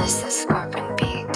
is the Scorpion Beat.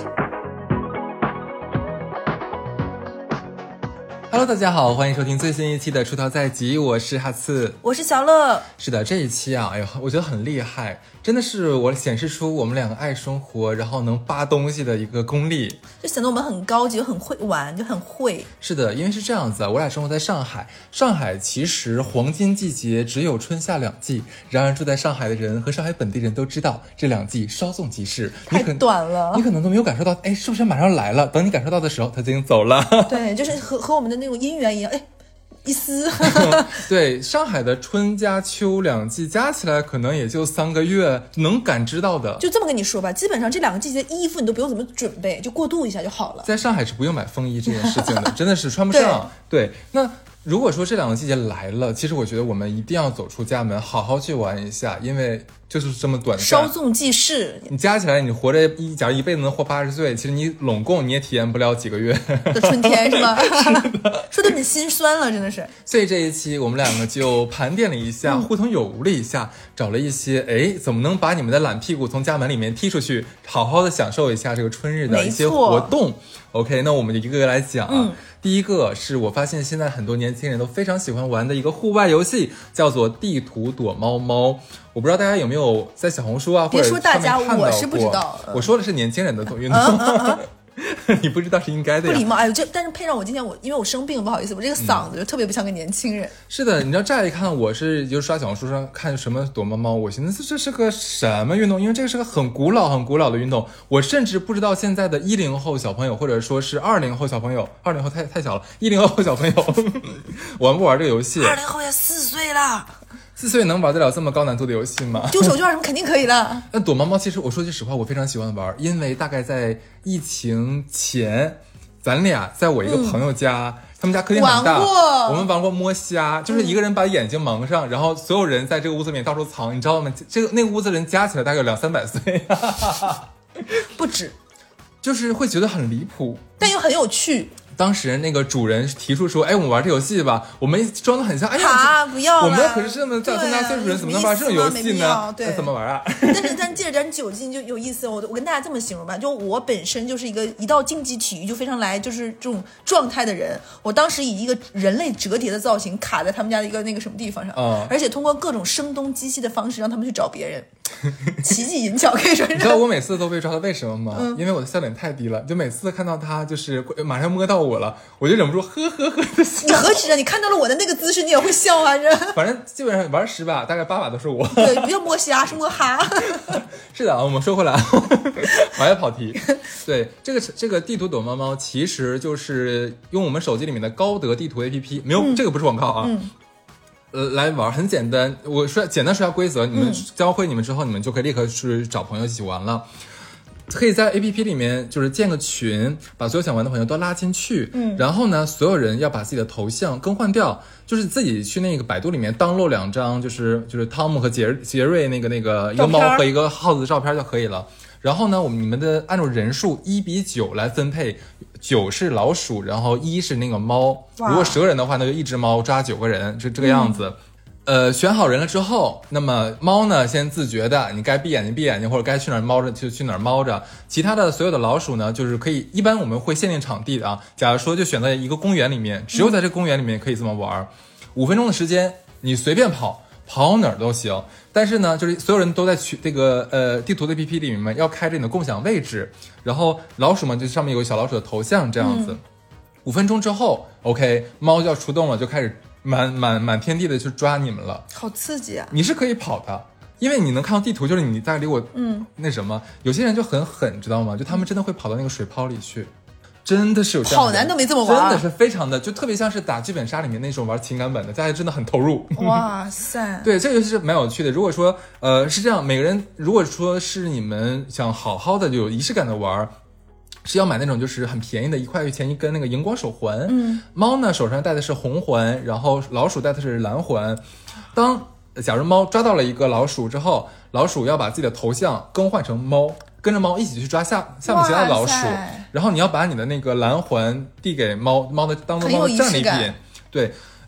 Hello， 大家好，欢迎收听最新一期的出逃在即，我是哈刺， 我是小乐。 是的，这一期啊，哎呦，我觉得很厉害，真的是我显示出我们两个爱生活，然后能扒东西的一个功力， 就显得我们很高级，又很会玩，就很会。 是的，因为是这样子啊，我俩生活在上海，上海其实黄金季节只有春夏两季，然而住在上海的人和上海本地人都知道，这两季稍纵即逝， 太短了， 你可能都没有感受到，哎，是不是马上来了？等你感受到的时候，它已经走了。 对，就是和我们的那种姻缘一样，哎。一丝对，上海的春加秋两季加起来可能也就3个月，能感知到的。 就这么跟你说吧，基本上这2个季节衣服你都不用怎么准备，就过渡一下就好了。 在上海是不用买风衣这件事情的，真的是穿不上。对，那如果说这2个季节来了，其实我觉得我们一定要走出家门，好好去玩一下，因为就是这么短暂， 稍纵即逝。你加起来，你活着假如一辈子能活80岁，其实你拢共你也体验不了几个月的春天，是吗？说的你心酸了，真的是。 所以这一期我们两个就盘点了一下，互通有无了一下，找了一些怎么能把你们的懒屁股从家门里面踢出去，好好的享受一下这个春日的一些活动。OK， 那我们就一个个来讲第一个是我发现现在很多年轻人都非常喜欢玩的一个户外游戏，叫做地图躲猫猫。我不知道大家有没有在小红书啊，或者别说大家，我是不知道。 我说的是年轻人的运动。你不知道是应该的呀， 不礼貌。哎，但是配上我今天因为我生病，不好意思，我这个嗓子就特别不像个年轻人。 是的，你知道乍一看我是就刷小红书上看什么躲猫猫，我寻思这是个什么运动，因为这个是个很古老的运动，我甚至不知道现在的10后小朋友或者说是20后小朋友，20后太小了，10后小朋友玩不玩这个游戏 ？20后也4岁了。 4岁能玩得了这么高难度的游戏吗？ 丢手绢什么肯定可以了。 那躲猫猫其实我说句实话，我非常喜欢玩，因为大概在疫情前，咱俩在我一个朋友家，他们家客厅很大，我们玩过摸虾，就是一个人把眼睛蒙上，然后所有人在这个屋子里面到处藏，你知道吗？那个屋子人加起来大概有200-300岁， 不止， 就是会觉得很离谱， 但又很有趣。 当时那个主人提出说，我们玩这游戏吧，我们装得很像，哎呀，不要了， 我们可是这么大岁数人，怎么能玩这种游戏呢？ 对， 怎么玩啊？ 但借着点酒劲就有意思。我跟大家这么形容吧，就我本身就是一到竞技体育就非常来就是这种状态的人。我当时以一个人类折叠的造型卡在他们家的一个那个什么地方上，而且通过各种声东击西的方式让他们去找别人，奇技淫巧可以说是。 你知道我每次都被抓的为什么吗？因为我的笑点太低了，就每次看到他就是马上摸到我了，我就忍不住呵的笑。 你何止啊！你看到了我的那个姿势，你也会笑啊！ 反正基本上玩10把，大概8把都是我。 对，不要摸虾，是摸哈。 是的，我们说回来，我还跑题。对，这个地图躲猫猫其实就是用我们手机里面的高德地图 APP， 没有、这个不是广告啊。来玩很简单，我简单说下规则，你们教会你们之后，你们就可以立刻去找朋友一起玩了。可以在 APP 里面就是建个群，把所有想玩的朋友都拉进去，然后呢，所有人要把自己的头像更换掉，就是自己去那个百度里面download 2张，就是汤姆和杰瑞那个一个猫和一个耗子的照片就可以了。然后呢，你们的按照人数1:9来分配，9是老鼠，然后1是那个猫。如果10个人的话，那就1只猫抓9个人，就这个样子。选好人了之后，那么猫呢先自觉的，你该闭眼睛，或者该去哪儿猫着就去哪儿猫着。其他的所有的老鼠呢，就是可以，一般我们会限定场地的啊。假如说就选在一个公园里面，只有在这个公园里面可以这么玩，5分钟的时间，你随便跑哪儿都行。但是呢，就是所有人都在这个地图的 APP 里面要开着你的共享位置，然后老鼠们就上面有小老鼠的头像这样子。5分钟之后 ，OK， 猫就要出动了，就开始满天地的去抓你们了， 好刺激啊！ 你是可以跑的，因为你能看到地图，就是你在离我那什么。有些人就很狠，知道吗？就他们真的会跑到那个水泡里去，真的是有这样的。 跑男都没这么玩， 真的是非常的，就特别像是打剧本杀里面那种玩情感本的，大家真的很投入。 哇塞！ 对，这个游戏是蛮有趣的。如果说是这样，每个人如果说是你们想好好的有仪式感的玩，是要买那种就是很便宜的1块钱一根那个荧光手环。猫呢手上戴的是红环，然后老鼠戴的是蓝环。假如猫抓到了一个老鼠之后，老鼠要把自己的头像更换成猫，跟着猫一起去抓下面其他的老鼠，然后你要把你的那个蓝环递给猫的当做猫的战利品。对，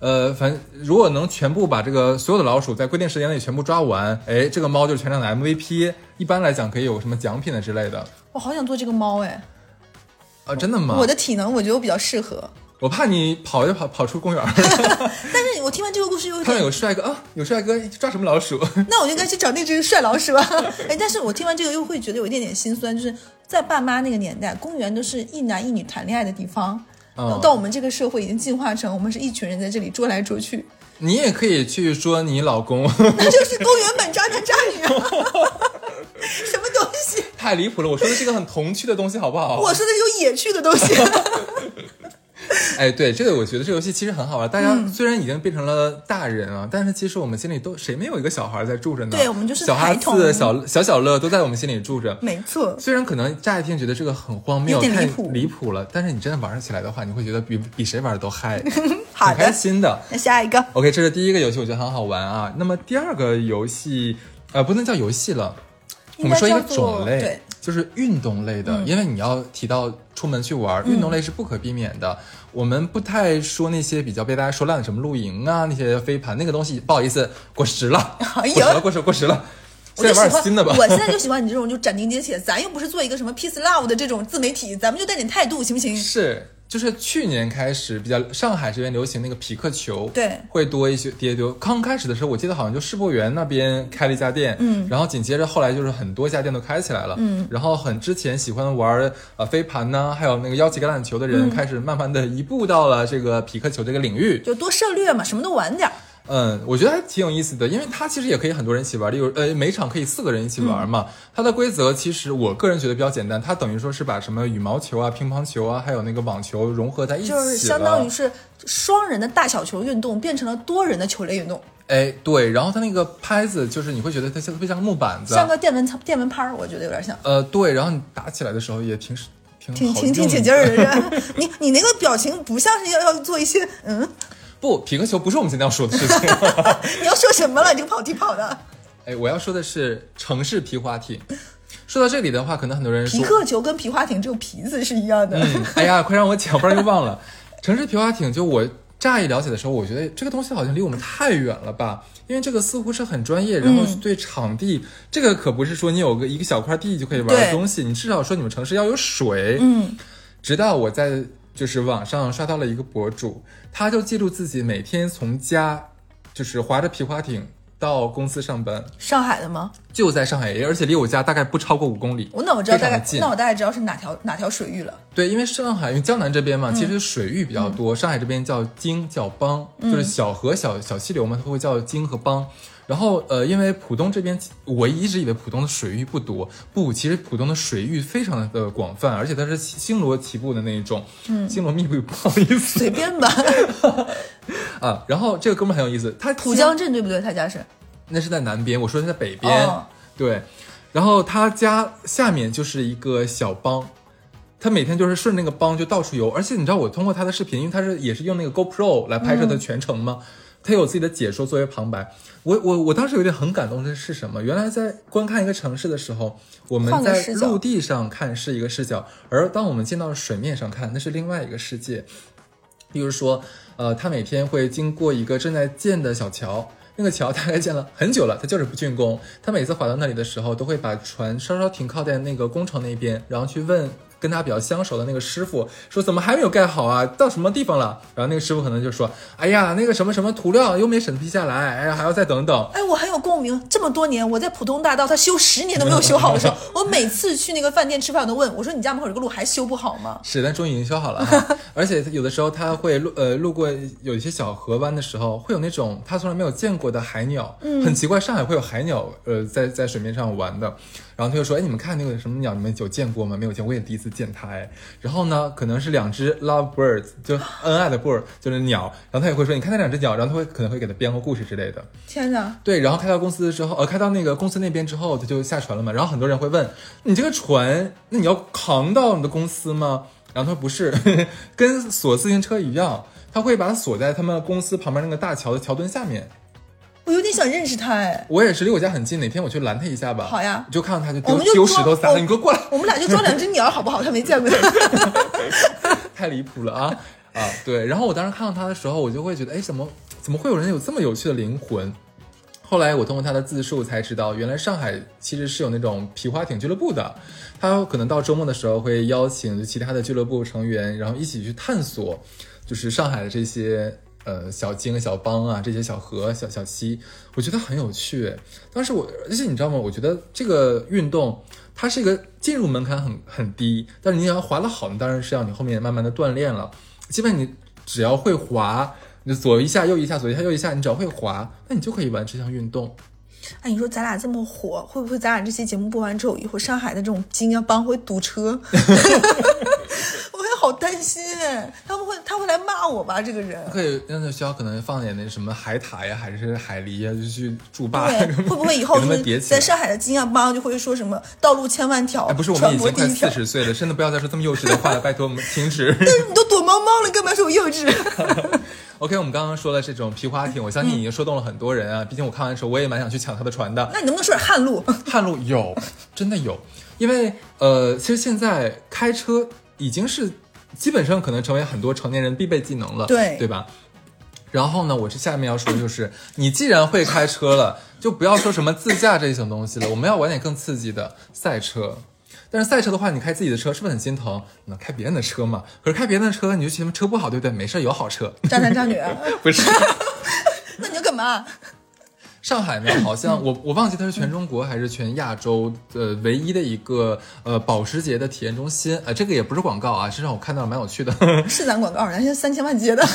反正如果能全部把这个所有的老鼠在规定时间内全部抓完，哎，这个猫就是全场的 MVP。一般来讲可以有什么奖品的之类的。 我好想做这个猫哎！ 真的吗？ 我的体能我觉得我比较适合。 我怕你跑出公园。 但是我听完这个故事又看到有帅哥啊，有帅哥抓什么老鼠？ 那我就应该去找那只帅老鼠啊！哎，但是我听完这个又会觉得有一点点心酸，就是在爸妈那个年代，公园都是一男一女谈恋爱的地方。到我们这个社会已经进化成我们是一群人在这里捉来捉去。 你也可以去说你老公， 那就是公园版渣男渣女啊！什么东西？ 太离谱了！我说的是一个很童趣的东西，好不好？ 我说的有野趣的东西。 哎，对，这个我觉得这个游戏其实很好玩。大家虽然已经变成了大人啊，但是其实我们心里都谁没有一个小孩在住着呢？ 对，我们就是小哈次、小乐都在我们心里住着。 没错。 虽然可能乍一听觉得这个很荒谬，太离谱了，但是你真的玩起来的话，你会觉得比谁玩都嗨，很开心的。 那下一个 ，OK， 这是第一个游戏，我觉得很好玩啊。那么第二个游戏，不能叫游戏了，我们说一个种类。 对， 就是运动类的，因为你要提到出门去玩，运动类是不可避免的。我们不太说那些比较被大家说烂的什么露营啊，那些飞盘那个东西，不好意思，过时了，过时了。现在玩点新的吧。 我现在就喜欢你这种就斩钉截铁，咱又不是做一个什么 peace love 的这种自媒体，咱们就带点态度，行不行？ 是。就是去年开始比较上海这边流行那个匹克球， 对， 会多一些丢。刚开始的时候我记得好像就世博园那边开了一家店，然后紧接着后来就是很多家店都开起来了，然后之前喜欢玩飞盘呢，还有那个腰旗橄榄球的人，开始慢慢的移步到了这个匹克球这个领域， 就多涉猎嘛，什么都玩点。 我觉得还挺有意思的，因为它其实也可以很多人一起玩，例如每场可以4个人一起玩嘛。它的规则其实我个人觉得比较简单，它等于说是把什么羽毛球啊、乒乓球啊，还有那个网球融合在一起了， 就是相当于是双人的大小球运动变成了多人的球类运动。 哎，对，然后它那个拍子就是你会觉得它像非常木板子， 像个电蚊拍，我觉得有点像。 对，然后你打起来的时候也挺挺劲儿的。你那个表情不像是要做一些不，匹克球不是我们今天要说的事情。 你要说什么了？你就跑题跑的。 哎，我要说的是城市皮划艇。说到这里的话，可能很多人说皮克球跟皮划艇只有皮子是一样的。 哎呀，快让我讲，不然又忘了。城市皮划艇，就我乍一了解的时候，我觉得这个东西好像离我们太远了吧，因为这个似乎是很专业，然后对场地，这个可不是说你有一个小块地就可以玩的东西，你至少说你们城市要有水。直到我在就是网上刷到了一个博主，他就记录自己每天从家就是划着皮划艇到公司上班。 上海的吗？ 就在上海，而且离我家大概不超过5公里。 那我知道大概知道是哪条水域了。 对，因为上海因为江南这边嘛，其实水域比较多。上海这边叫京叫浜，就是小河小溪流嘛，它会叫京和浜。然后因为浦东这边，我一直以为浦东的水域不多，其实浦东的水域非常的广泛，而且它是星罗棋布的那一种，星罗密布，不好意思， 随便吧。 然后这个哥们很有意思，他浦江镇对不对？他家是？ 那是在南边，我说的是在北边。对，然后他家下面就是一个小浜。他每天就是顺那个浜就到处游，而且你知道我通过他的视频，因为他也是用那个 GoPro 来拍摄的全程嘛，他有自己的解说作为旁白。我当时有点很感动的是什么？原来在观看一个城市的时候，我们在陆地上看是一个视角，而当我们进到水面上看，那是另外一个世界。比如说，他每天会经过一个正在建的小桥。那个桥大概建了很久了，它就是不竣工。他每次划到那里的时候，都会把船稍稍停靠在那个工程那边，然后去问跟他比较相熟的那个师傅，说怎么还没有盖好啊？到什么地方了？然后那个师傅可能就说，哎呀，那个什么什么涂料又没审批下来，哎呀，还要再等等。 哎，我很有共鸣。这么多年，我在浦东大道，他修10年都没有修好的时候，我每次去那个饭店吃饭，我都问我说：“你家门口这个路还修不好吗？” 是，但终于已经修好了。而且有的时候他会路过有一些小河湾的时候，会有那种他从来没有见过的海鸟，很奇怪，上海会有海鸟在水面上玩的。然后他就说：“哎，你们看那个什么鸟，你们有见过吗？没有见过，我也第一次见它。”哎，然后呢，可能是2只 love birds， 就恩爱的 bird， 就是鸟。然后他也会说：“你看那2只鸟。”然后他可能会给他编个故事之类的。 天哪！ 对，然后开到公司之后，开到那个公司那边之后，他就下船了嘛。然后很多人会问：“你这个船，那你要扛到你的公司吗？”然后他说：“不是，跟锁自行车一样，他会把它锁在他们公司旁边那个大桥的桥墩下面。” 我有点想认识他哎， 我也是，离我家很近，哪天我去拦他一下吧。 好呀， 就看到他就丢石头撒，你给我过来。 我们俩就装2只鸟好不好？他没见过。 太离谱了啊！ 啊，对。然后我当时看到他的时候，我就会觉得，哎，怎么会有人有这么有趣的灵魂？后来我通过他的自述才知道，原来上海其实是有那种皮划艇俱乐部的，他可能到周末的时候会邀请其他的俱乐部成员，然后一起去探索，就是上海的这些小鲸、小浜啊，这些小河、小溪，我觉得很有趣。当时而且你知道吗？我觉得这个运动它是一个进入门槛很低，但是你要滑得好，当然是要你后面慢慢的锻炼了。基本你只要会滑。你就左一下右一下，左一下右一下，你只要会滑，那你就可以玩这项运动。 哎，你说咱俩这么火，会不会咱俩这期节目播完之后，以后上海的这种金啊帮会堵车？我也好担心，他会来骂我吧？这个人可以让学校可能放点那什么海塔呀，还是海狸呀，就去筑坝。 对，会不会以后就是在上海的金啊帮就会说什么道路千万条？ 哎，不是，我们已经快40岁了，真的不要再说这么幼稚的话了，拜托我们停止。 但是你都躲猫猫了，干嘛说我幼稚 ？OK， 我们刚刚说了这种皮划艇，我相信已经说动了很多人啊。毕竟我看完的时候，我也蛮想去抢他的船的。 那你能不能说点旱路？ 旱路有，真的有，因为其实现在开车已经是基本上可能成为很多成年人必备技能了，对吧？然后呢，我下面要说的就是，你既然会开车了，就不要说什么自驾这一种东西了，我们要玩点更刺激的赛车。但是赛车的话，你开自己的车是不是很心疼？那开别人的车嘛。可是开别人的车，你就觉得车不好，对不对？没事，有好车。 渣男渣女不是？ 那你要干嘛？ 上海呢，好像我忘记它是全中国还是全亚洲唯一的一个保时捷的体验中心。这个也不是广告啊，是让我看到了蛮有趣的。 是咱广告，咱现在3000万接的。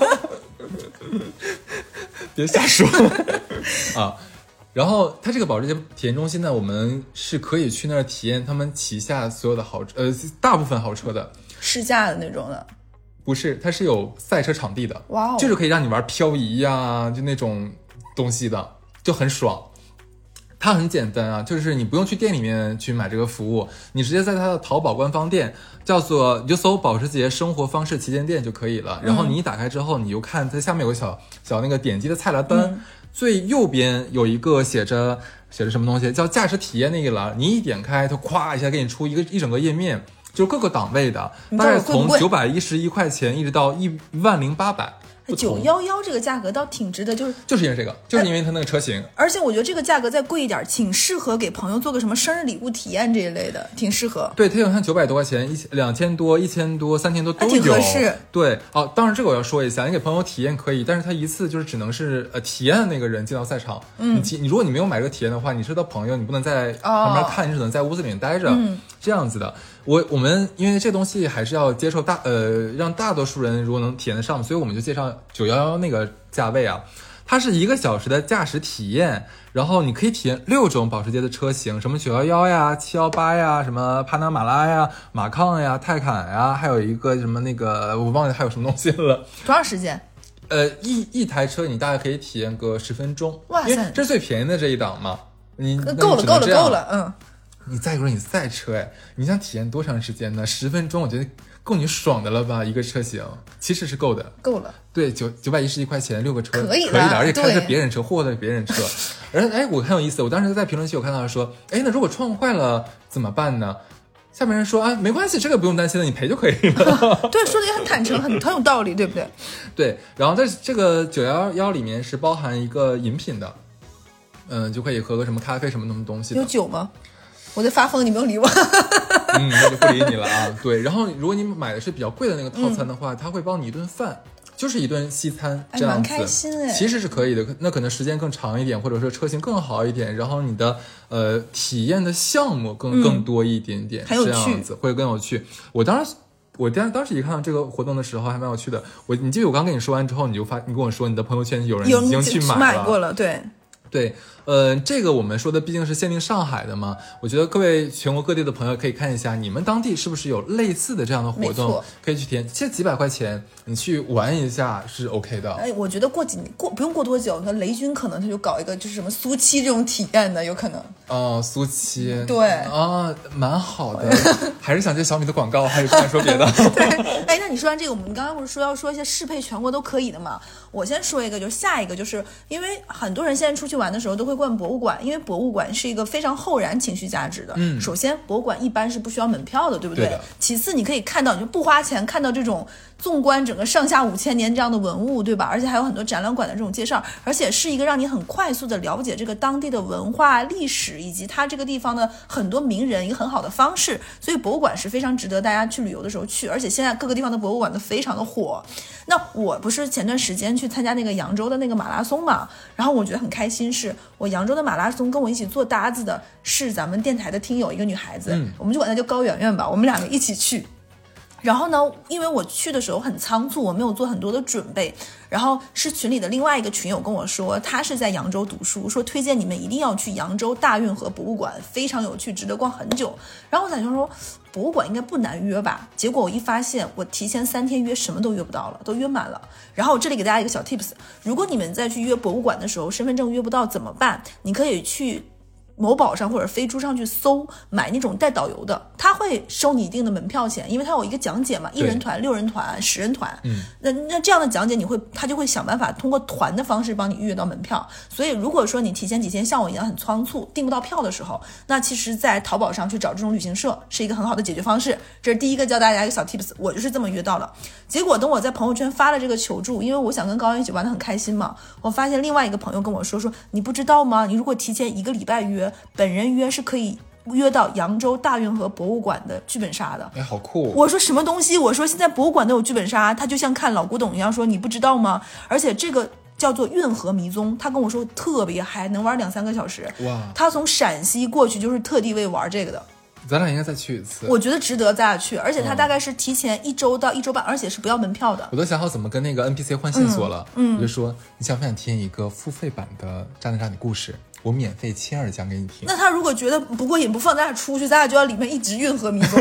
别瞎说啊！然后它这个保时捷体验中心呢，我们是可以去那儿体验他们旗下所有的大部分豪车的试驾的那种的。 不是，它是有赛车场地的， 哇哦， 就是可以让你玩漂移呀，就那种东西的，就很爽。它很简单啊，就是你不用去店里面去买这个服务，你直接在它的淘宝官方店你就搜保时捷生活方式旗舰店就可以了。然后你一打开之后，你就看它下面有个小那个点击的菜单单。最右边有一个写着什么东西叫驾驶体验那个栏，你一点开它咵一下给你出一整个页面，就是各个档位的，大概从911块钱一直到10800。 911这个价格倒挺值得， 就是因为这个，就是因为它那个车型， 而且我觉得这个价格再贵一点，挺适合给朋友做个什么生日礼物体验这一类的，挺适合。 对，它有像900多块钱、2000多、1000多、3000多都有， 挺合适。 对，当然这个我要说一下，你给朋友体验可以，但是他一次就是只能是体验的那个人进到赛场。你如果你没有买这个体验的话，你是他朋友，你不能在旁边看，你只能在屋子里面待着，这样子的。我们因为这东西还是要接受让大多数人如果能体验得上，所以我们就介绍911那个价位啊，它是1个小时的驾驶体验，然后你可以体验6种保时捷的车型，什么911呀、718呀、什么帕纳马拉呀、马抗呀、泰坦呀，还有一个什么那个我忘记还有什么东西了。 多长时间？ 一台车你大概可以体验个10分钟， 哇塞， 因为这是最便宜的这一档嘛。你够了， 你再说你赛车你想体验多长时间呢？10分钟我觉得够你爽的了吧？一个车型其实是够的， 够了。 对，911块钱6个车可以的，而且开的别人车，货的别人车。我很有意思，我当时在评论区我看到说，那如果撞坏了怎么办呢？下面人说没关系，这个不用担心的，你赔就可以了。 对，说的也很坦诚，很有道理，对不对？ 对，然后在这个911里面是包含一个饮品的，就可以喝个什么咖啡什么东西的。 有酒吗？我在发疯，你不用理我。 那就不理你了啊。对，然后如果你买的是比较贵的那个套餐的话，他会包你一顿饭，就是一顿西餐这样子。 蛮开心其实是可以的，那可能时间更长一点，或者说车型更好一点，然后你的体验的项目更多一点点， 很有趣， 这样子会更有趣。我当时一看到这个活动的时候还蛮有趣的。你记得我刚跟你说完之后，你跟我说你的朋友圈有人已经去买过了， 对，这个我们说的毕竟是限定上海的嘛，我觉得各位全国各地的朋友可以看一下，你们当地是不是有类似的这样的活动，可以去体验。其实几百块钱你去玩一下是 OK 的。 我觉得不用过多久，那雷军可能他就搞一个就是什么苏七这种体验的，有可能。 苏七， 对啊，蛮好的。还是想接小米的广告，还是不敢说别的。 对，那你说完这个，我们刚刚不是说要说一些适配全国都可以的嘛？我先说一个，就下一个，就是因为很多人现在出去玩的时候都会逛博物馆，因为博物馆是一个非常后燃情绪价值的。首先博物馆一般是不需要门票的，对不对？ 对的。 其次你可以看到，你就不花钱看到这种纵观整个上下5000年这样的文物，对吧？而且还有很多展览馆的这种介绍，而且是一个让你很快速的了解这个当地的文化历史以及它这个地方的很多名人一个很好的方式。所以博物馆是非常值得大家去旅游的时候去，而且现在各个地方的博物馆都非常的火。那我不是前段时间去参加那个扬州的那个马拉松嘛，然后我觉得很开心，是我扬州的马拉松跟我一起做搭子的是咱们电台的听友一个女孩子，我们就管她叫高圆圆吧，我们两个一起去。然后呢，因为我去的时候很仓促，我没有做很多的准备，然后是群里的另外一个群友跟我说，他是在扬州读书，说推荐你们一定要去扬州大运河博物馆，非常有趣，值得逛很久。然后我在想说博物馆应该不难约吧，结果我一发现我提前3天约什么都约不到了，都约满了。然后我这里给大家一个小 tips， 如果你们再去约博物馆的时候身份证约不到怎么办？你可以去某宝上或者飞猪上去搜，买那种带导游的，他会收你一定的门票钱，因为他有一个讲解嘛，1人团、6人团、10人团，那这样的讲解他就会想办法通过团的方式帮你预约到门票。所以如果说你提前几天像我一样很仓促订不到票的时候，那其实在淘宝上去找这种旅行社是一个很好的解决方式。这是第一个教大家一个小 tips， 我就是这么约到了。结果等我在朋友圈发了这个求助，因为我想跟高原一起玩得很开心嘛，我发现另外一个朋友跟我说你不知道吗？你如果提前1个礼拜约，本人约是可以约到扬州大运河博物馆的剧本杀的。 哎，好酷！ 我说什么东西？我说现在博物馆都有剧本杀，他就像看老古董一样说你不知道吗？而且这个叫做运河迷踪，他跟我说特别嗨，能玩2-3个小时。 哇！ 他从陕西过去就是特地为玩这个的。 咱俩应该再去一次， 我觉得值得咱俩去，而且他大概是提前1周到1周半，而且是不要门票的。 我都想好怎么跟那个 NPC 换线索了，我就说你想不想听一个付费版的渣男渣女故事，我免费亲耳讲给你听。 那他如果觉得不过瘾不放咱俩出去，咱俩就要里面一直运河迷踪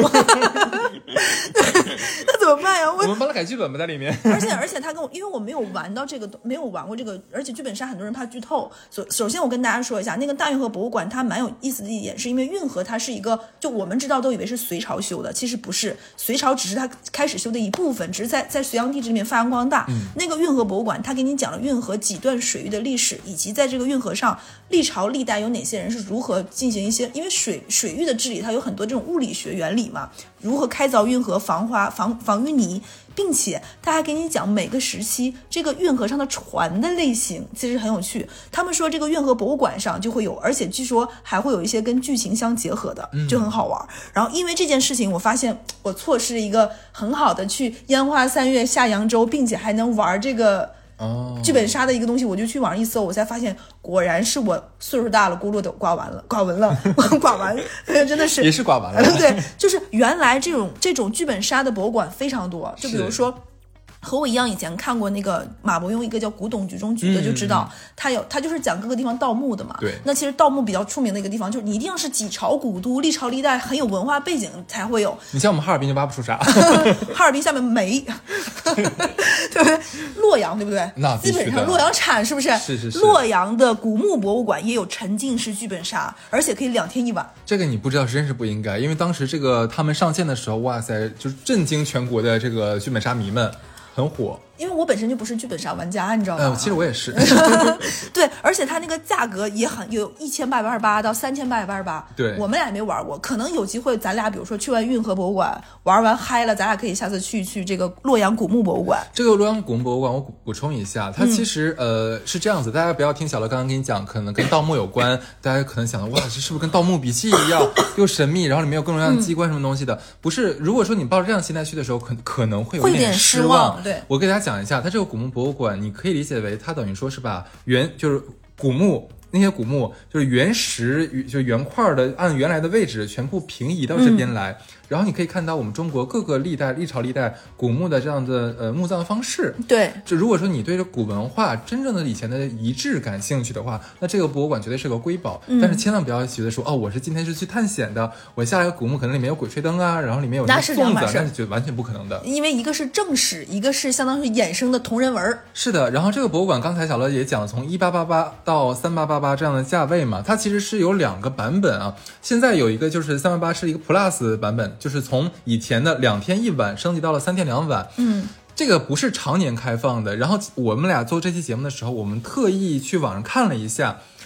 那怎么办呀？ 我们帮他改剧本吧在里面。 而且他跟我，因为我没有玩到这个，没有玩过这个，而且剧本杀很多人怕剧透。首先我跟大家说一下，那个大运河博物馆它蛮有意思的一点，是因为运河它是一个，就我们知道都以为是隋朝修的，其实不是，隋朝只是它开始修的一部分，只是在隋炀帝这里面发扬光大。那个运河博物馆它给你讲了运河几段水域的历史，以及在这个运河上历朝历代有哪些人是如何进行一些，因为水域的治理它有很多这种物理学原理嘛，如何开凿运河防淤泥，并且他还给你讲每个时期这个运河上的船的类型，其实很有趣。他们说这个运河博物馆上就会有，而且据说还会有一些跟剧情相结合的，就很好玩。然后因为这件事情，我发现我错失一个很好的去烟花3月下扬州，并且还能玩这个剧本杀的一个东西，我就去网上一搜，我才发现果然是我岁数大了，轱辘都刮完了，刮完真的是也是刮完了对，就是原来这种剧本杀的博物馆非常多，就比如说和我一样以前看过那个马伯庸一个叫古董局中局的，就知道他就是讲各个地方盗墓的嘛。 对， 那其实盗墓比较出名的一个地方，就是你一定是几朝古都、历朝历代很有文化背景才会有。 你像我们哈尔滨就挖不出啥哈尔滨下面煤对不对？洛阳对不对？ 那基本上洛阳产是不是？ 是。 洛阳的古墓博物馆也有沉浸式剧本杀，而且可以2天1晚。 这个你不知道真是不应该，因为当时这个他们上线的时候，哇塞，就是震惊全国的这个剧本杀迷们，很火。 因为我本身就不是剧本杀玩家，你知道吗？ 其实我也是。 对，而且它那个价格也很有1828到3828。 对， 我们俩也没玩过，可能有机会咱俩比如说去完运河博物馆玩完嗨了，咱俩可以下次去这个洛阳古墓博物馆。 这个洛阳古墓博物馆我补充一下，它其实是这样子，大家不要听小乐刚刚跟你讲可能跟盗墓有关，大家可能想到哇，这是不是跟盗墓笔记一样又神秘，然后里面有各种各样的机关什么东西的？不是，如果说你抱着这样心态去的时候，可能会有点失望。 对， 我给大家讲一下，它这个古墓博物馆，你可以理解为它等于说是把就是古墓。那些古墓就是原石，就原块的，按原来的位置全部平移到这边来，然后你可以看到我们中国各个历朝历代古墓的这样的墓葬方式。 对， 就如果说你对这古文化真正的以前的遗址感兴趣的话，那这个博物馆绝对是个瑰宝。但是千万不要觉得说我是今天是去探险的，我下来个古墓可能里面有鬼吹灯啊，然后里面有粽子，那是觉得完全不可能的。 因为一个是正史，一个是相当于衍生的同人文。 是的，然后这个博物馆刚才小乐也讲了，从1888到3888这样的价位嘛，它其实是有2个版本啊。现在有一个就是388是一个 Plus 版本，就是从以前的2天1晚升级到了3天2晚。这个不是常年开放的。然后我们俩做这期节目的时候，我们特意去网上看了一下，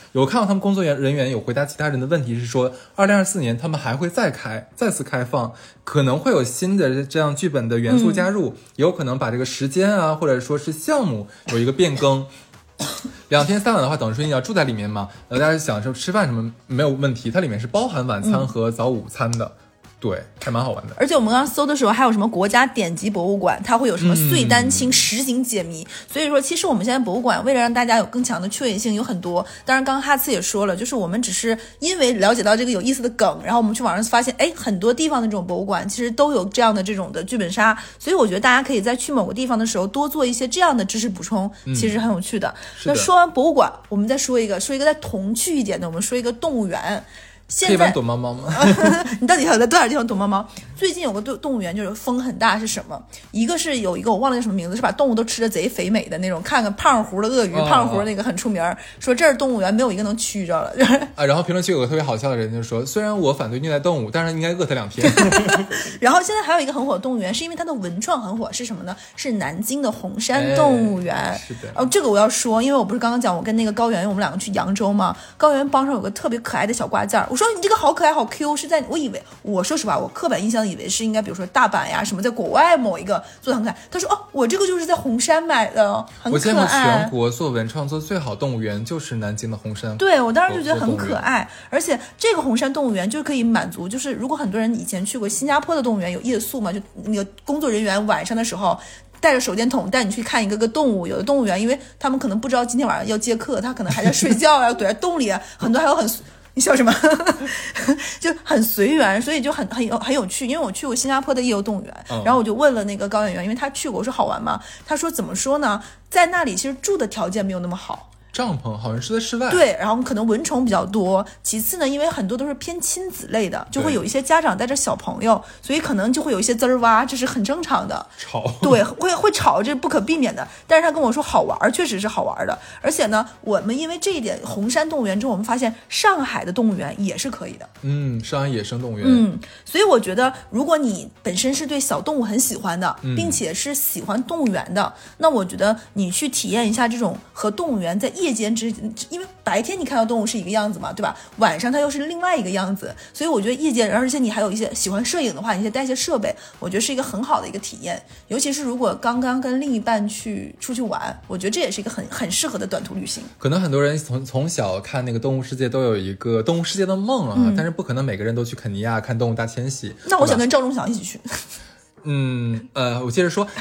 有看到他们工作人员有回答其他人的问题，是说2024年他们还会再次开放，可能会有新的这样剧本的元素加入，也有可能把这个时间啊或者说是项目有一个变更。2天3晚的话，等于说你要住在里面嘛，大家想说吃饭什么没有问题，它里面是包含晚餐和早午餐的。对，还蛮好玩的。 而且我们刚刚搜的时候，还有什么国家典籍博物馆，它会有什么穗丹青实景解谜。所以说，其实我们现在博物馆为了让大家有更强的趣味性，有很多。当然，刚刚哈茨也说了，就是我们只是因为了解到这个有意思的梗，然后我们去网上发现，哎，很多地方的这种博物馆其实都有这样的这种的剧本杀。所以我觉得大家可以在去某个地方的时候多做一些这样的知识补充，其实很有趣的。那说完博物馆，我们再说一个再童趣一点的，我们说一个动物园。 可以玩躲猫猫吗？ 你到底想在多少地方躲猫猫？最近有个动物园就是风很大，是什么？一个是有一个我忘了叫什么名字，是把动物都吃的贼肥美的那种，看看胖乎的鳄鱼，胖乎那个很出名，说这儿动物园没有一个能蛆着了。 然后评论区有个特别好笑的人就说，虽然我反对虐待动物，但是应该饿它2天。 然后现在还有一个很火的动物园，是因为它的文创很火，是什么呢？是南京的红山动物园。 是的。 这个我要说，因为我不是刚刚讲我跟那个高原我们两个去扬州嘛，高原帮上有个特别可爱的小挂件，我说你这个好可爱好 Q， 是在我说实话，我刻板印象以为是应该比如说大阪呀什么，在国外某一个做的很可爱。他说我这个就是在红山买的，很可爱。 我见过全国做文创做最好动物园就是南京的红山。 对，我当时就觉得很可爱，而且这个红山动物园就可以满足，就是如果很多人以前去过新加坡的动物园有夜宿嘛，就那个工作人员晚上的时候带着手电筒带你去看一个个动物，有的动物园因为他们可能不知道今天晚上要接客，他可能还在睡觉啊，躲在洞里啊，很多还有很。你笑什么？就很随缘，所以就很有趣。因为我去过新加坡的夜游动物园，然后我就问了那个高演员，因为他去过，我说好玩吗？他说怎么说呢，在那里其实住的条件没有那么好。 帐篷好像是在室外， 对，然后可能蚊虫比较多。其次呢，因为很多都是偏亲子类的，就会有一些家长带着小朋友，所以可能就会有一些滋儿哇，这是很正常的。 吵， 对，会吵，这是不可避免的。但是他跟我说好玩，确实是好玩的。而且呢，我们因为这一点，红山动物园之后，我们发现上海的动物园也是可以的。 上海野生动物园。 所以我觉得，如果你本身是对小动物很喜欢的，并且是喜欢动物园的，那我觉得你去体验一下这种和动物园在夜间因为白天你看到动物是一个样子嘛，对吧？晚上它又是另外一个样子，所以我觉得夜间，而且你还有一些喜欢摄影的话，你再带一些设备，我觉得是一个很好的一个体验。尤其是如果刚刚跟另一半出去玩，我觉得这也是一个很适合的短途旅行。 可能很多人从小看那个动物世界都有一个动物世界的梦啊，但是不可能每个人都去肯尼亚看动物大迁徙。 那我想跟赵忠祥一起去。 我接着说。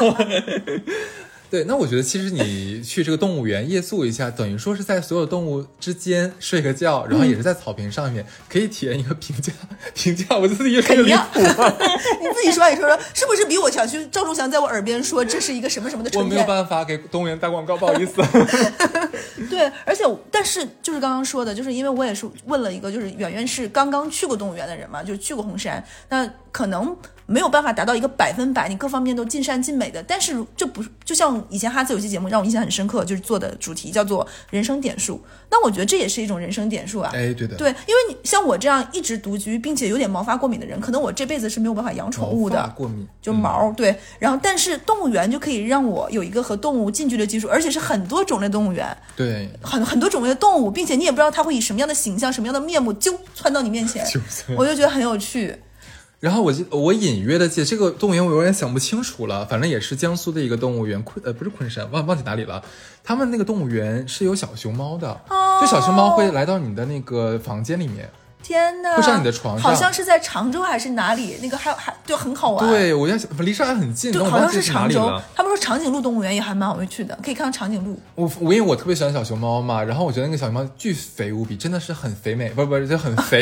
对，那我觉得其实你去这个动物园夜宿一下，等于说是在所有动物之间睡个觉，然后也是在草坪上面，可以体验一个评价。我自己也说离谱吗？ 你自己说，是不是比我想去？赵忠祥在我耳边说这是一个什么什么的春天。 我没有办法给动物园打广告，不好意思。 对，而且但是就是刚刚说的，就是因为我也是问了一个，就是圆圆是刚刚去过动物园的人嘛，就是去过红山，那可能没有办法达到一个100%你各方面都尽善尽美的，但是这不就像以前哈斯有期节目让我印象很深刻，就是做的主题叫做人生点数，那我觉得这也是一种人生点数啊。 对的， 对，因为你像我这样一直独居并且有点毛发过敏的人，可能我这辈子是没有办法养宠物的。 毛发过敏就毛，对，然后但是动物园就可以让我有一个和动物近距离的接触，而且是很多种类动物园， 对， 很多种类的动物，并且你也不知道它会以什么样的形象什么样的面目就窜到你面前，我就觉得很有趣。 然后我隐约的记得这个动物园，我有点想不清楚了，反正也是江苏的一个动物园，不是昆山，忘记哪里了。他们那个动物园是有小熊猫的，就小熊猫会来到你的那个房间里面。 天哪！ 会上你的床上， 好像是在常州还是哪里？那个还就很好玩。 对，我离上海很近， 对，好像是常州。他们说长颈鹿动物园也还蛮好去的，可以看到长颈鹿。 因为我特别喜欢小熊猫嘛，然后我觉得那个小熊猫巨肥无比，真的是很肥美，不就很肥。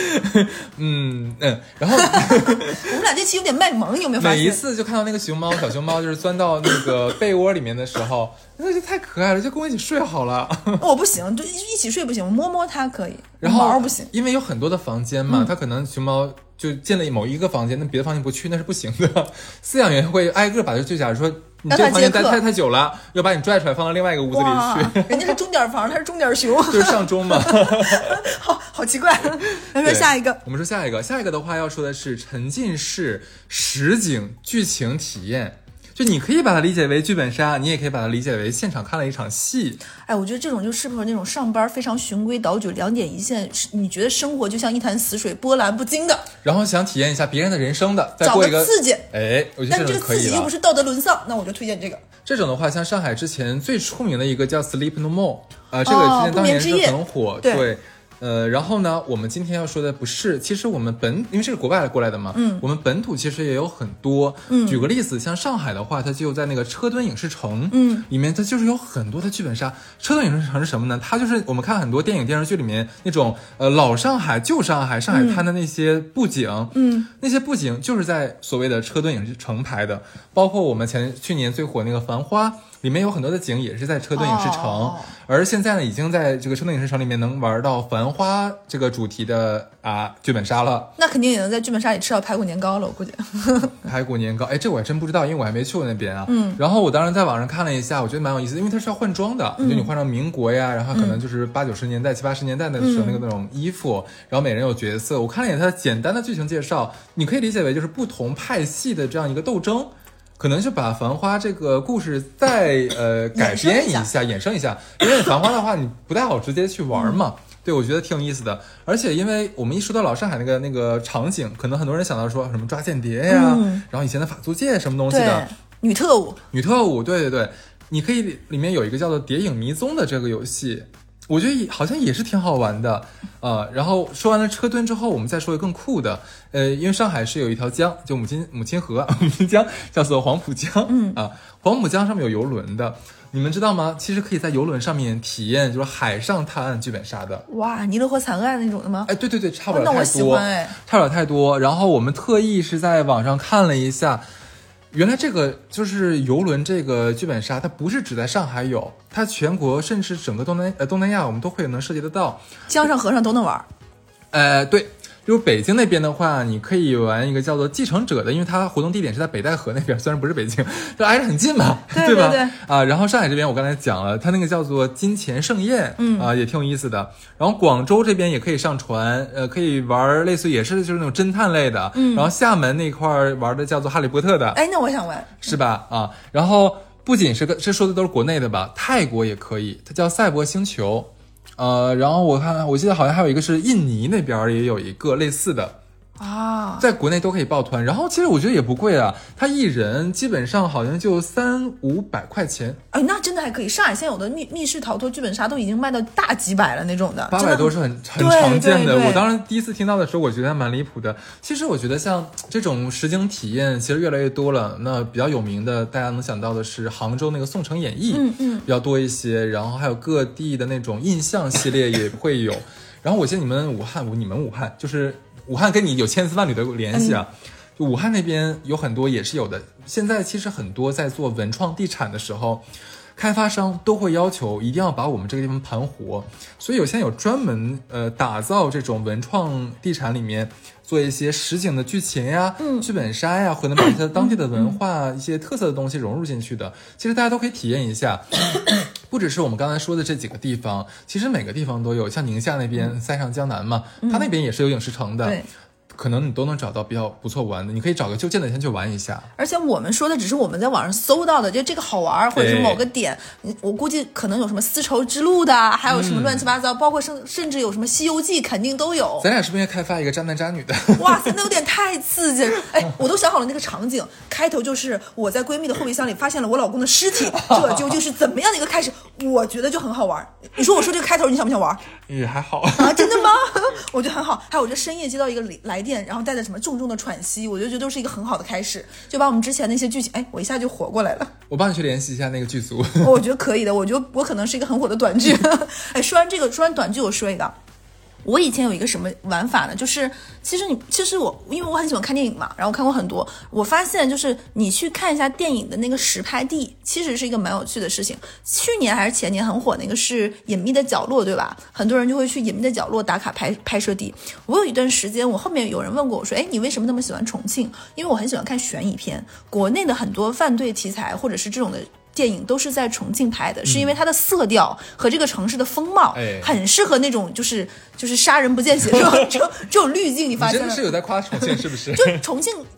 然后我们俩这期有点卖萌，有没有发现？ 每一次就看到那个小熊猫就是钻到那个被窝里面的时候，那就太可爱了，就跟我一起睡好了。 我不行，就一起睡不行，我摸它可以， 然后毛不行， 因为有很多的房间嘛，它可能熊猫就建了某一个房间，那别的房间不去那是不行的。饲养员会挨个把就假如说你这个房间待太久了，要把你拽出来放到另外一个屋子里去。 人家是钟点房，他是钟点熊， 就是上钟嘛。 好奇怪。来说下一个， 我们说下一个的话要说的是沉浸式实景剧情体验。 就你可以把它理解为剧本杀，你也可以把它理解为现场看了一场戏。 哎，我觉得这种就适合那种上班非常循规蹈矩、两点一线，你觉得生活就像一潭死水，波澜不惊的， 然后想体验一下别人的人生的，再过一个刺激。 哎，我觉得但这个刺激又不是道德沦丧，那我就推荐这个。 这种的话，像上海之前最出名的一个叫 Sleep No More， 这个之前当年是很火，对。然后呢，我们今天要说的不是，其实我们因为是国外过来的嘛，我们本土其实也有很多。举个例子，像上海的话，它就在那个车墩影视城，里面它就是有很多的剧本杀。车墩影视城是什么呢？它就是我们看很多电影电视剧里面那种老上海、旧上海、上海滩的那些布景，那些布景就是在所谓的车墩影视城拍的，包括我们去年最火那个《繁花》。里面有很多的景也是在车墩影视城，而现在呢，已经在这个车墩影视城里面能玩到繁花这个主题的剧本杀了。 那肯定也能在剧本杀里吃到排骨年糕了，我估计。 排骨年糕，哎，这我还真不知道，因为我还没去过那边啊。然后我当时在网上看了一下，我觉得蛮有意思，因为它是要换装的，就你换成民国呀，然后可能就是80-90年代、70-80年代那个时候那种衣服，然后每人有角色。我看了一眼它简单的剧情介绍，你可以理解为就是不同派系的这样一个斗争。可能是把《繁花》这个故事再改编一下，衍生一下，因为《繁花》的话你不太好直接去玩嘛。对，我觉得挺有意思的。而且因为我们一说到老上海那个场景，可能很多人想到说什么抓间谍呀，然后以前的法租界什么东西的， 女特务， 对对对，你可以里面有一个叫做《谍影迷踪》的这个游戏。我觉得好像也是挺好玩的，然后说完了车墩之后，我们再说一个更酷的，因为上海是有一条江，就母亲河，母亲江叫做黄浦江，黄浦江上面有游轮的，你们知道吗？其实可以在游轮上面体验就是海上探案剧本杀的。 哇，尼罗河惨案那种的吗？ 哎，对对对，差不了太多， 那我喜欢哎， 差不了太多。然后我们特意是在网上看了一下。原来这个就是游轮这个剧本杀，它不是只在上海有，它全国甚至整个东南亚我们都会能涉及得到， 江上河上都能玩。 对，就是北京那边的话，你可以玩一个叫做继承者的，因为它活动地点是在北戴河那边，虽然不是北京，就挨着很近嘛， 对吧？ 对然后上海这边我刚才讲了，它那个叫做金钱盛宴，也挺有意思的。然后广州这边也可以上船，可以玩类似也是就是那种侦探类的。然后厦门那块玩的叫做哈利波特的， 哎，那我想玩， 是吧？然后不仅是这说的都是国内的吧，泰国也可以，它叫赛博星球。然后我记得好像还有一个是印尼那边也有一个类似的啊， 在国内都可以报团。然后其实我觉得也不贵啊，他一人基本上好像就300-500块钱。 哎，那真的还可以。上海现在有的密室逃脱剧本杀都已经卖到大几百了那种的 ，800多是很常见的。我当时第一次听到的时候，我觉得还蛮离谱的。其实我觉得像这种实景体验其实越来越多了。那比较有名的，大家能想到的是杭州那个宋城演艺，比较多一些。然后还有各地的那种印象系列也会有。然后我记得你们武汉就是武汉跟你有千丝万缕的联系啊。就武汉那边有很多也是有的。现在其实很多在做文创地产的时候，开发商都会要求一定要把我们这个地方盘活，所以现在有专门打造这种文创地产里面做一些实景的剧情呀、剧本杀呀，或者把一些当地的文化、一些特色的东西融入进去的。其实大家都可以体验一下，不只是我们刚才说的这几个地方，其实每个地方都有。像宁夏那边塞上江南嘛，它那边也是有影视城的。 对， 可能你都能找到比较不错玩的，你可以找个就近的先去玩一下。 而且我们说的只是我们在网上搜到的，就这个好玩，或者是某个点，我估计可能有什么丝绸之路的，还有什么乱七八糟，包括甚至有什么西游记肯定都有。 咱俩是不是应该开发一个渣男渣女的？ 哇塞，那有点太刺激了！哎，我都想好了那个场景，开头就是我在闺蜜的后备箱里发现了我老公的尸体，这究竟是怎么样的一个开始？我觉得就很好玩。你说我说这个开头你想不想玩？ 也还好啊，真的吗？我觉得很好。还有我这深夜接到一个来电，然后带着什么重重的喘息，我就觉得都是一个很好的开始，就把我们之前那些剧情，哎，我一下就活过来了。 我帮你去联系一下那个剧组。 我觉得可以的，我觉得我可能是一个很火的短剧。哎，说完短剧，我说一个。我以前有一个什么玩法呢？就是其实我因为我很喜欢看电影嘛，然后看过很多，我发现就是你去看一下电影的那个实拍地，其实是一个蛮有趣的事情。去年还是前年很火那个是隐秘的角落，对吧？很多人就会去隐秘的角落打卡拍摄地。我有一段时间，我后面有人问过我说，哎，你为什么那么喜欢重庆？因为我很喜欢看悬疑片，国内的很多犯罪题材或者是这种的电影都是在重庆拍的，是因为它的色调和这个城市的风貌很适合那种就是杀人不见血这种滤镜。你发现了？ 你真的是有在夸重庆是不是？ 就重庆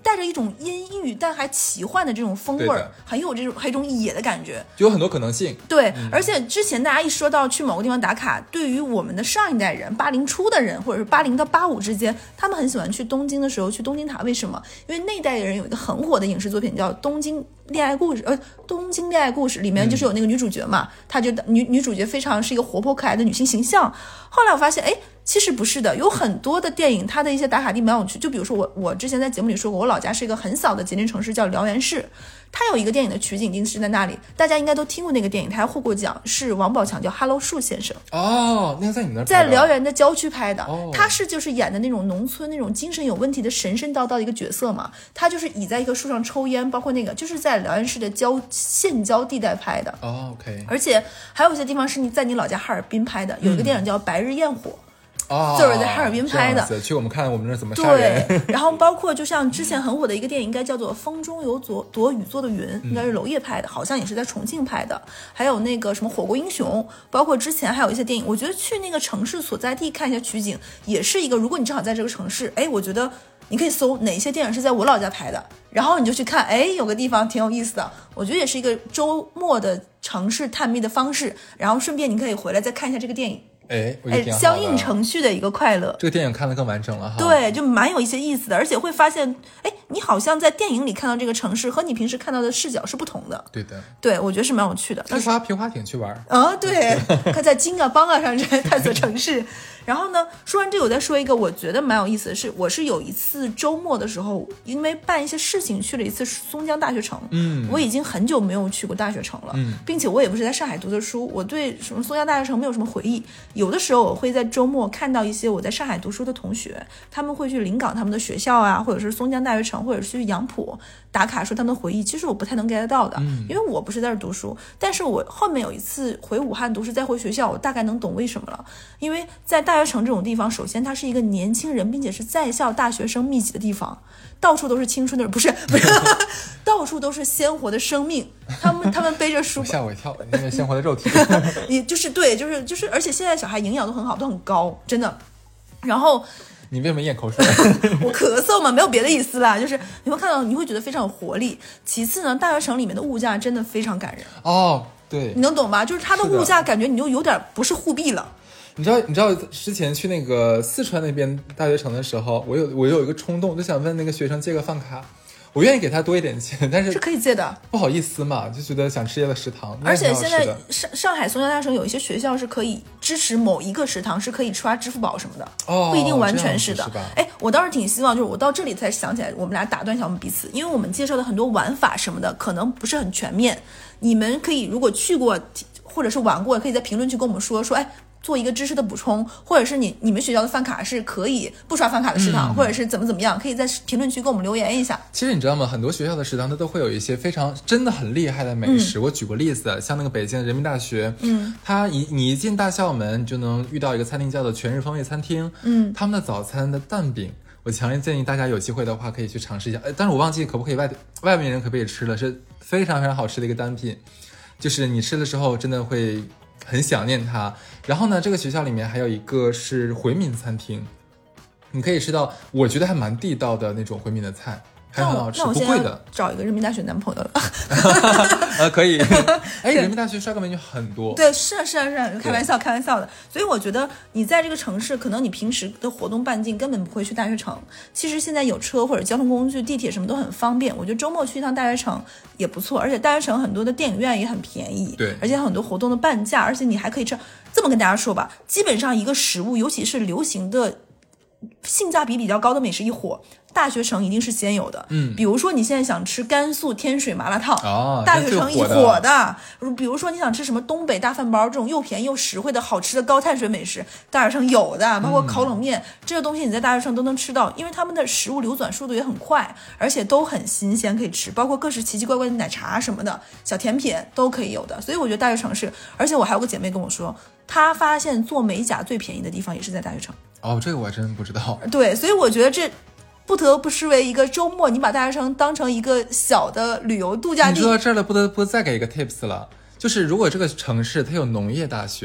带着一种阴郁但还奇幻的这种风味儿，很有一种野的感觉， 就有很多可能性。 对，而且之前大家一说到去某个地方打卡，对于我们的上一代人80初的人，或者是80到85之间，他们很喜欢去东京的时候去东京塔，为什么？因为那代人有一个很火的影视作品叫《东京恋爱故事》，东京恋爱故事里面就是有那个女主角嘛，她就女主角非常是一个活泼可爱的女性形象。后来我发现，其实不是的，有很多的电影它的一些打卡地蛮有趣，就比如说我之前在节目里说过，我老家是一个很小的吉林城市叫辽源市，它有一个电影的取景地是在那里，大家应该都听过那个电影，它还获过奖，是王宝强叫 Hello 树先生。 哦，那个在你那在辽源的郊区拍的，他是就是演的那种农村那种精神有问题的神叨叨的一个角色嘛，他就是倚在一棵树上抽烟，包括那个就是在辽源市的县郊地带拍的。 OK。 而且还有一些地方是你在你老家哈尔滨拍的，有一个电影叫《白日焰火》。就是在哈尔滨拍的， 去我们看我们这怎么杀人。 对，然后包括就像之前很火的一个电影，应该叫做《风中有朵雨做的云》，应该是娄烨拍的，好像也是在重庆拍的。还有那个什么《火锅英雄》，包括之前还有一些电影，我觉得去那个城市所在地看一下取景，也是一个，如果你正好在这个城市，我觉得你可以搜哪些电影是在我老家拍的，然后你就去看，有个地方挺有意思的，我觉得也是一个周末的城市探秘的方式，然后顺便你可以回来再看一下这个电影。 我觉得挺好的， 相应程序的一个快乐。 这个电影看得更完整了哈。 对，就蛮有一些意思的，而且会发现，你好像在电影里看到这个城市和你平时看到的视角是不同的。 对的， 对，我觉得是蛮有趣的。 皮划艇去玩对，可在金啊邦啊上探索城市。然后呢，说完这个，我再说一个我觉得蛮有意思的是，我是有一次周末的时候，因为办一些事情去了一次松江大学城。我已经很久没有去过大学城了，并且我也不是在上海读的书，我对什么松江大学城没有什么回忆。有的时候我会在周末看到一些我在上海读书的同学，他们会去临港他们的学校啊，或者是松江大学城，或者是去杨浦打卡说他们的回忆，其实我不太能 get 到的，因为我不是在这读书。但是我后面有一次回武汉读书再回学校，我大概能懂为什么了。因为在大学城这种地方，首先它是一个年轻人并且是在校大学生密集的地方，到处都是青春的，不是到处都是鲜活的生命，他们背着书， 吓我一跳，那个鲜活的肉体也就是对，就是而且现在小孩营养都很好，都很高，真的。然后你为什么咽口水？ 我咳嗽嘛，没有别的意思啦，就是你会看到，你会觉得非常有活力。其次呢，大学城里面的物价真的非常感人。 对， 你能懂吧？就是它的物价感觉你就有点不是货币了。 你知道之前去那个四川那边大学城的时候，我有一个冲动，就想问那个学生借个饭卡，我愿意给他多一点钱，但是可以借的， 不好意思嘛，就觉得想吃夜的食堂。 而且现在上海松江大学城有一些学校是可以支持某一个食堂是可以刷支付宝什么的，不一定完全是的。我倒是挺希望，就是我到这里才想起来，我们俩打断一下我们彼此，因为我们介绍的很多玩法什么的可能不是很全面，你们可以如果去过或者是玩过，可以在评论区跟我们说，做一个知识的补充，或者是你们学校的饭卡是可以不刷饭卡的食堂，或者是怎么样，可以在评论区给我们留言一下。 其实你知道吗？很多学校的食堂它都会有一些非常真的很厉害的美食。我举个例子，像那个北京人民大学，它你一进大校门，你就能遇到一个餐厅叫做全日风味餐厅，他们的早餐的蛋饼，我强烈建议大家有机会的话可以去尝试一下。但是我忘记可不可以外面人可不可以吃了，是非常非常好吃的一个单品，就是你吃的时候真的会很想念它。然后呢，这个学校里面还有一个是回民餐厅，你可以吃到我觉得还蛮地道的那种回民的菜，还很好吃，不贵的。 找一个人民大学男朋友了可以人民大学帅哥美女很多。 对，是开玩笑的。所以我觉得你在这个城市，可能你平时的活动半径根本不会去大学城，其实现在有车或者交通工具，地铁什么都很方便，我觉得周末去一趟大学城也不错。而且大学城很多的电影院也很便宜， 对， 而且很多活动的半价，而且你还可以吃。这么跟大家说吧，基本上一个食物，尤其是流行的性价比比较高的美食一火，大学城一定是先有的。比如说你现在想吃甘肃天水麻辣烫，大学城一火的。比如说你想吃什么东北大饭包，这种又便宜又实惠的好吃的高碳水美食，大学城有的，包括烤冷面，这个东西你在大学城都能吃到，因为他们的食物流转速度也很快，而且都很新鲜可以吃，包括各式奇奇怪怪的奶茶什么的小甜品都可以有的。所以我觉得大学城是，而且我还有个姐妹跟我说，她发现做美甲最便宜的地方也是在大学城。 这个我真不知道。 对，所以我觉得这不得不视为一个周末，你把大学城当成一个小的旅游度假地。 你说到这儿了，不得不再给一个 tips 了，就是如果这个城市它有农业大学，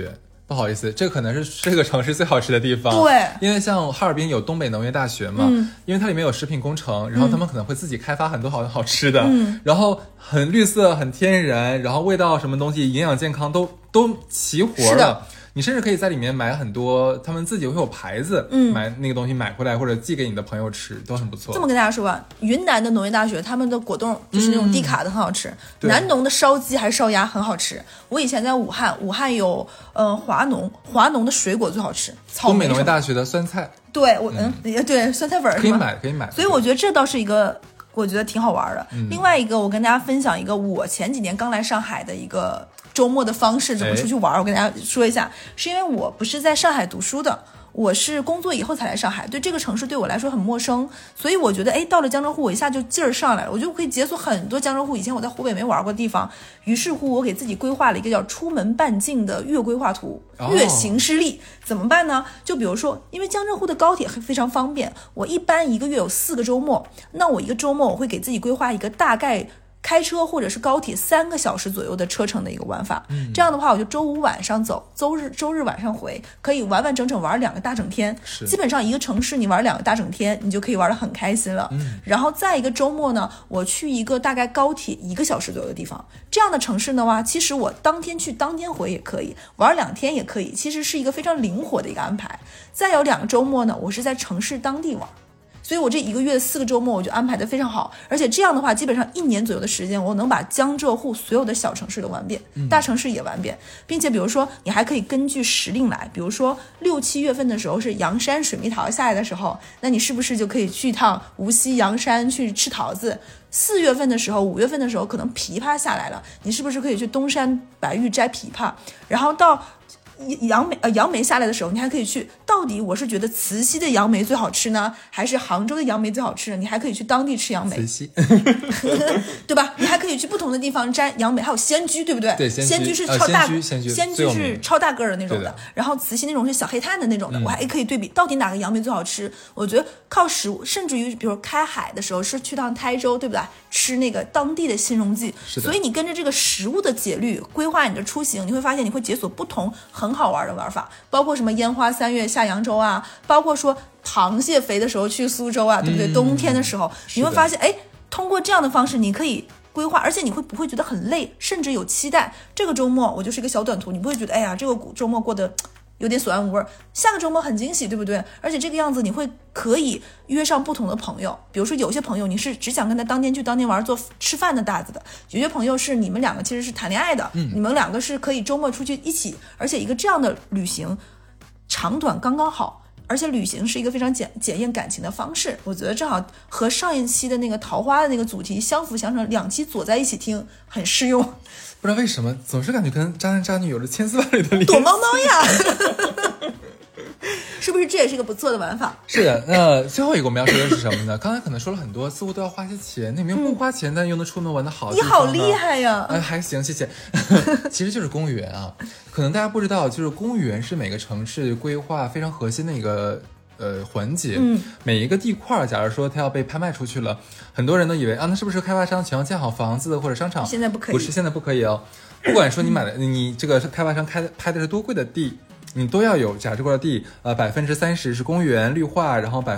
不好意思，这可能是这个城市最好吃的地方。 对， 因为像哈尔滨有东北农业大学嘛，因为它里面有食品工程，然后他们可能会自己开发很多好吃的，然后很绿色、很天然，然后味道什么东西、营养健康都齐活了。你甚至可以在里面买很多，他们自己会有牌子，买那个东西买回来或者寄给你的朋友吃，都很不错。 这么跟大家说吧，云南的农业大学他们的果冻就是那种低卡的很好吃，南农的烧鸡还是烧鸭很好吃。我以前在武汉有华农的水果最好吃， 东北农业大学的酸菜， 对我对酸菜粉可以买。 所以我觉得这倒是一个我觉得挺好玩的。另外一个我跟大家分享一个我前几年刚来上海的一个周末的方式，怎么出去玩，我跟大家说一下。是因为我不是在上海读书的，我是工作以后才来上海，对这个城市对我来说很陌生，所以我觉得到了江浙沪我一下就劲儿上来了，我就可以解锁很多江浙沪以前我在湖北没玩过的地方。于是乎我给自己规划了一个叫出门半径的月规划图，月行施力。怎么办呢？就比如说因为江浙沪的高铁非常方便，我一般一个月有4个周末，那我一个周末我会给自己规划一个大概开车或者是高铁3个小时左右的车程的一个玩法。这样的话我就周五晚上走，周日晚上回，可以完完整整玩2个大整天。基本上一个城市你玩2个大整天，你就可以玩得很开心了。然后再一个周末呢，我去一个大概高铁1个小时左右的地方，这样的城市的话，其实我当天去当天回也可以，玩2天也可以，其实是一个非常灵活的一个安排。再有2个周末呢，我是在城市当地玩，所以我这1个月4个周末我就安排得非常好，而且这样的话基本上1年左右的时间我能把江浙沪所有的小城市都玩遍，大城市也玩遍，并且比如说你还可以根据时令来，比如说6、7月份的时候是阳山水蜜桃下来的时候，那你是不是就可以去一趟无锡阳山去吃桃子？4月份的时候5月份的时候可能枇杷下来了，你是不是可以去东山白玉摘枇杷？然后到杨梅下来的时候，你还可以去，到底我是觉得慈溪的杨梅最好吃呢，还是杭州的杨梅最好吃呢？你还可以去当地吃杨梅， 慈溪对吧？你还可以去不同的地方摘杨梅，还有仙居，对不对？ 对， 仙居是超大， 仙居是超大个儿的那种的，然后慈溪那种是小黑炭的那种的，我还可以对比到底哪个杨梅最好吃。我觉得靠食物，甚至于比如开海的时候是去趟台州，对不对？吃那个当地的新荣记，所以你跟着这个食物的节律规划你的出行，你会发现你会解锁不同很好玩的玩法，包括什么烟花3月下扬州啊，包括说螃蟹肥的时候去苏州啊，对不对？冬天的时候你会发现通过这样的方式你可以规划，而且你会不会觉得很累，甚至有期待。这个周末我就是一个小短途，你不会觉得这个周末过得有点索然无味，下个周末很惊喜，对不对？而且这个样子你会可以约上不同的朋友，比如说有些朋友你是只想跟他当天去当天玩做吃饭的搭子的，有些朋友是你们2个其实是谈恋爱的，你们2个是可以周末出去一起，而且一个这样的旅行长短刚刚好，而且旅行是一个非常检验感情的方式，我觉得正好和上一期的那个桃花的那个主题相辅相成，2期佐在一起听很适用。 不知道为什么总是感觉跟渣男渣女有着千丝万缕的联系。 躲猫猫呀是不是这也是一个不错的玩法？ 是的。那最后一个我们要说的是什么呢？刚才可能说了很多，似乎都要花些钱，那里面不花钱但又能出门玩的好地方呢？ 你好厉害呀！ 还行，谢谢。其实就是公园啊，可能大家不知道，就是公园是每个城市规划非常核心的一个环节。每一个地块假如说它要被拍卖出去了，很多人都以为那是不是开发商全要建好房子或者商场？ 现在不可以， 不是，现在不可以哦。不管说你买的你这个开发商拍的是多贵的地，你都要有假这块地，30%是公园绿化，然后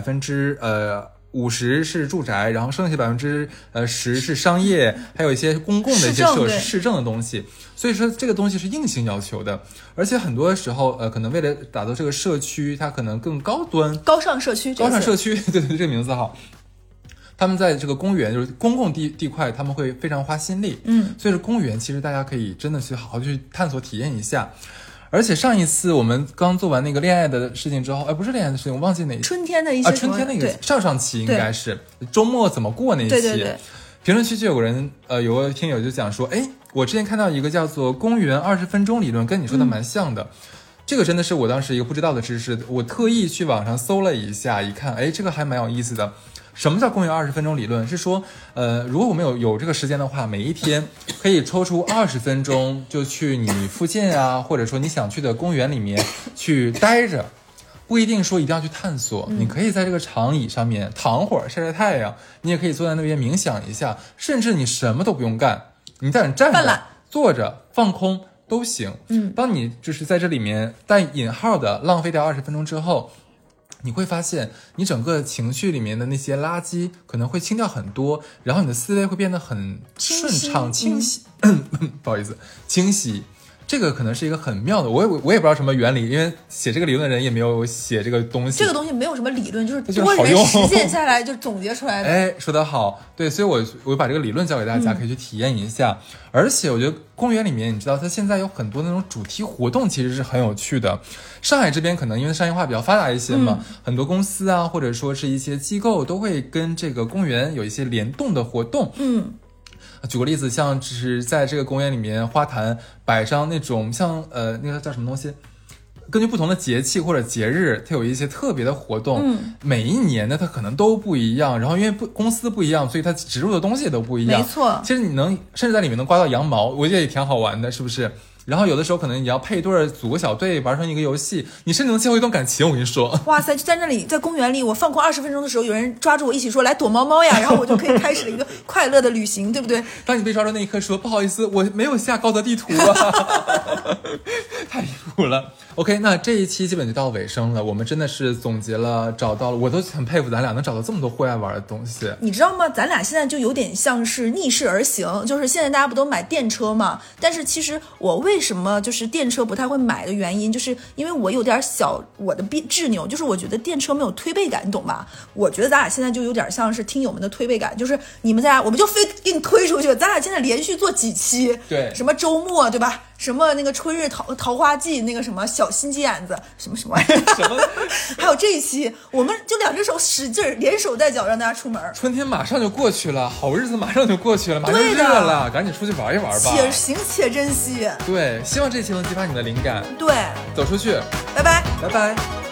50%是住宅，然后剩下10%是商业，还有一些公共的一些设施市政的东西。所以说这个东西是硬性要求的，而且很多时候可能为了打造这个社区，它可能更高端， 高尚社区， 对，这个名字好。他们在这个公园就是公共地块，他们会非常花心力。所以说公园其实大家可以真的去好好去探索体验一下。而且上一次我们刚做完那个恋爱的事情之后，不是恋爱的事情，我忘记哪一期， 春天的一些春天那个上期应该是周末怎么过那一期。 对， 评论区就有人有个听友就讲说，我之前看到一个叫做公园20分钟理论，跟你说的蛮像的。这个真的是我当时一个不知道的知识，我特意去网上搜了一下，一看，这个还蛮有意思的。什么叫公园20分钟理论？是说，如果我们有这个时间的话，每一天可以抽出20分钟，就去你附近啊，或者说你想去的公园里面去待着，不一定说一定要去探索。你可以在这个长椅上面躺会儿晒晒太阳，你也可以坐在那边冥想一下，甚至你什么都不用干，你在那站着、坐着、放空都行。当你就是在这里面带引号的浪费掉20分钟之后，你会发现你整个情绪里面的那些垃圾可能会清掉很多，然后你的思维会变得很顺畅清晰不好意思，清晰。这个可能是一个很妙的，我也不知道什么原理，因为写这个理论的人也没有写这个东西。 这个东西没有什么理论，就是多人实践下来就总结出来的。 哎，说得好，对，所以我把这个理论教给大家，可以去体验一下。而且我觉得公园里面，你知道它现在有很多那种主题活动，其实是很有趣的。上海这边可能因为商业化比较发达一些嘛，很多公司啊，或者说是一些机构都会跟这个公园有一些联动的活动。举个例子，像是在这个公园里面，花坛摆上那种像那个叫什么东西，根据不同的节气或者节日，它有一些特别的活动。每一年呢，它可能都不一样。然后因为公司不一样，所以它植入的东西也都不一样。 没错， 其实你能甚至在里面能刮到羊毛，我觉得也挺好玩的，是不是？然后有的时候可能你要配对组个小队玩成一个游戏，你甚至能邂逅一段感情。我跟你说， 哇塞，就在那里，在公园里，我放空20分钟的时候，有人抓住我一起说来躲猫猫呀，然后我就可以开始了一个快乐的旅行，对不对？ 当你被抓住那一刻说不好意思，我没有下高德地图啊，太离谱了。OK， 那这一期基本就到尾声了，我们真的是总结了，找到了，我都很佩服咱俩能找到这么多户外玩的东西。 你知道吗？咱俩现在就有点像是逆势而行，就是现在大家不都买电车嘛？但是其实我为什么就是电车不太会买的原因，就是因为我有点我的执拗，就是我觉得电车没有推背感，你懂吧？我觉得咱俩现在就有点像是听友们的推背感，就是你们在家，我们就非给你推出去，咱俩现在连续做几期， 对， 什么周末对吧？什么那个春日桃花季，那个什么小心机眼子，什么玩意儿，什么，还有这一期，我们就2只手使劲连手带脚让大家出门。 春天马上就过去了，好日子马上就过去了，马上就热了，赶紧出去玩一玩吧。 且行且珍惜。 对，希望这一期能激发你的灵感。 对， 走出去， 拜拜， 拜拜。